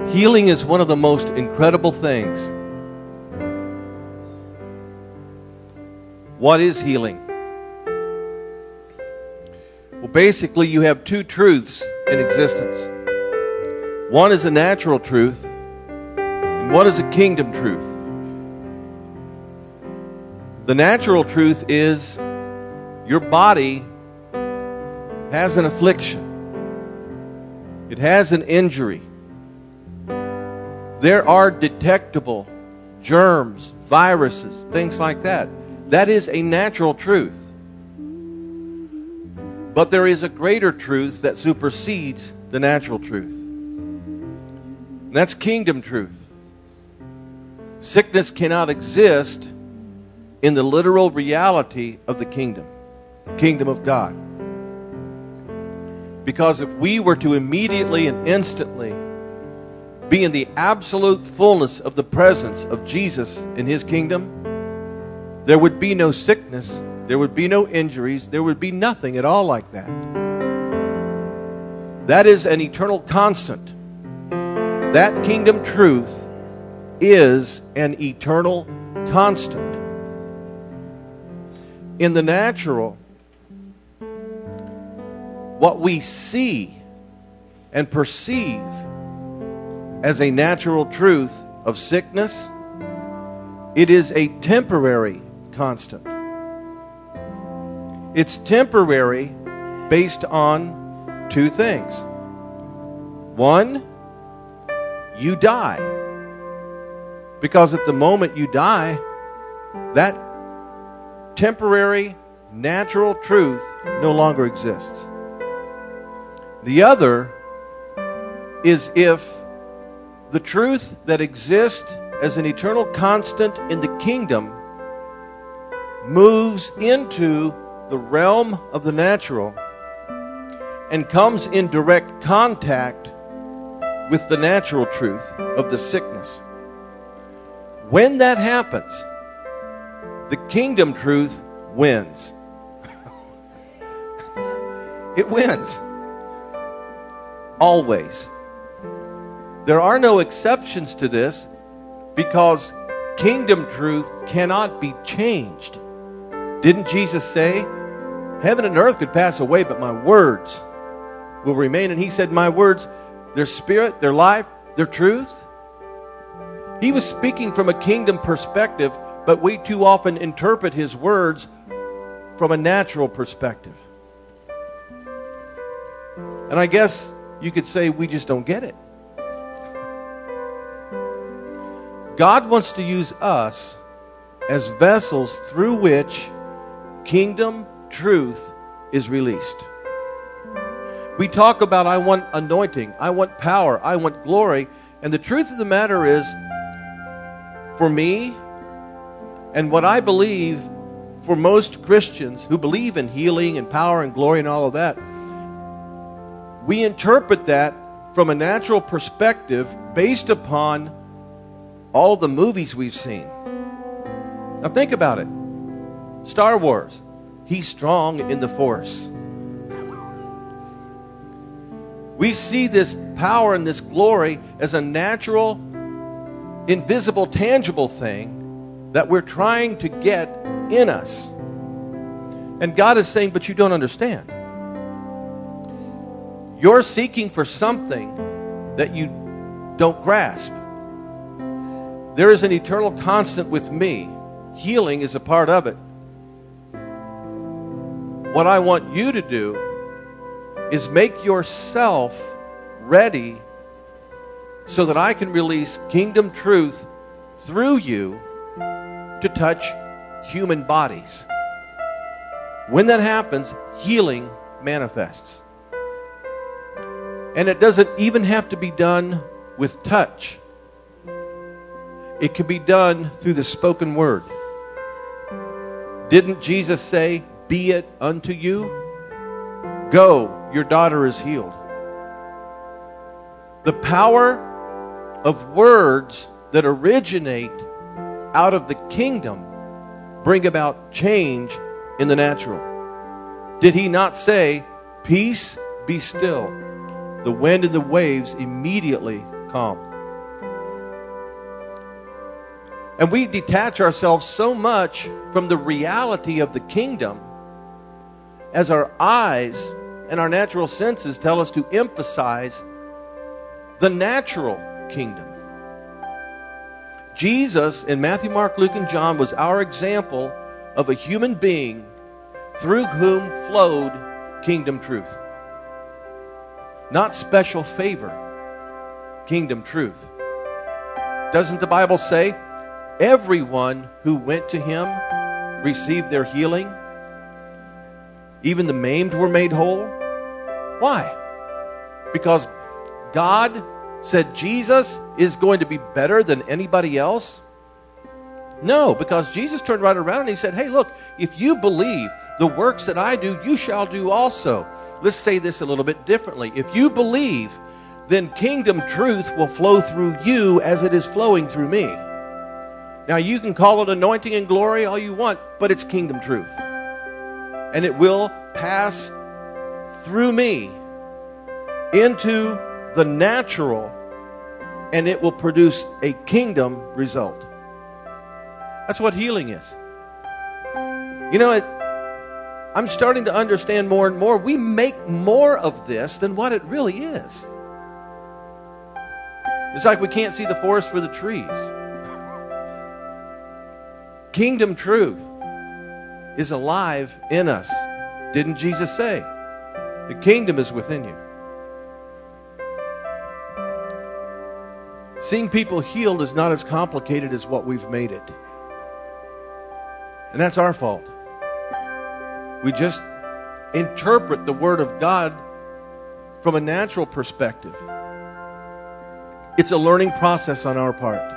Healing is one of the most incredible things. What is healing? Well, basically, you have two truths in existence. One is a natural truth, and one is a kingdom truth. The natural truth is your body has an affliction. It has an injury. There are detectable germs, viruses, things like that. That is a natural truth. But there is a greater truth that supersedes the natural truth. And that's kingdom truth. Sickness cannot exist in the literal reality of the kingdom of God. Because if we were to immediately and instantly be in the absolute fullness of the presence of Jesus in His kingdom, there would be no sickness, there would be no injuries, there would be nothing at all like that. That is an eternal constant. That kingdom truth is an eternal constant. In the natural, what we see and perceive as a natural truth of sickness, it is a temporary constant. It's temporary based on two things. One, you die. Because at the moment you die, that temporary natural truth no longer exists. The other is if the truth that exists as an eternal constant in the kingdom moves into the realm of the natural and comes in direct contact with the natural truth of the sickness. When that happens, the kingdom truth wins. It wins. Always. There are no exceptions to this because kingdom truth cannot be changed. Didn't Jesus say, heaven and earth could pass away, but my words will remain? And He said, my words, their spirit, their life, their truth. He was speaking from a kingdom perspective, but we too often interpret His words from a natural perspective. And I guess you could say we just don't get it. God wants to use us as vessels through which kingdom truth is released. We talk about, I want anointing, I want power, I want glory. And the truth of the matter is, for me, and what I believe for most Christians who believe in healing and power and glory and all of that, we interpret that from a natural perspective based upon all the movies we've seen. Now think about it. Star Wars. He's strong in the Force. We see this power and this glory as a natural, invisible, tangible thing that we're trying to get in us. And God is saying, but you don't understand. You're seeking for something that you don't grasp. There is an eternal constant with me. Healing is a part of it. What I want you to do is make yourself ready so that I can release kingdom truth through you to touch human bodies. When that happens, healing manifests. And it doesn't even have to be done with touch. It can be done through the spoken word. Didn't Jesus say, be it unto you? Go, your daughter is healed. The power of words that originate out of the kingdom bring about change in the natural. Did He not say, peace, be still? The wind and the waves immediately calmed. And we detach ourselves so much from the reality of the kingdom as our eyes and our natural senses tell us to emphasize the natural kingdom. Jesus in Matthew, Mark, Luke, and John was our example of a human being through whom flowed kingdom truth. Not special favor, kingdom truth. Doesn't the Bible say everyone who went to him received their healing? Even the maimed were made whole? Why? Because God said Jesus is going to be better than anybody else? No, because Jesus turned right around and he said, hey, look, if you believe the works that I do, you shall do also. Let's say this a little bit differently. If you believe, then kingdom truth will flow through you as it is flowing through me. Now, you can call it anointing and glory all you want, but it's kingdom truth. And it will pass through me into the natural, and it will produce a kingdom result. That's what healing is. You know, I'm starting to understand more and more. We make more of this than what it really is. It's like we can't see the forest for the trees. Kingdom truth is alive in us. Didn't Jesus say? The kingdom is within you. Seeing people healed is not as complicated as what we've made it. And that's our fault. We just interpret the Word of God from a natural perspective. It's a learning process on our part.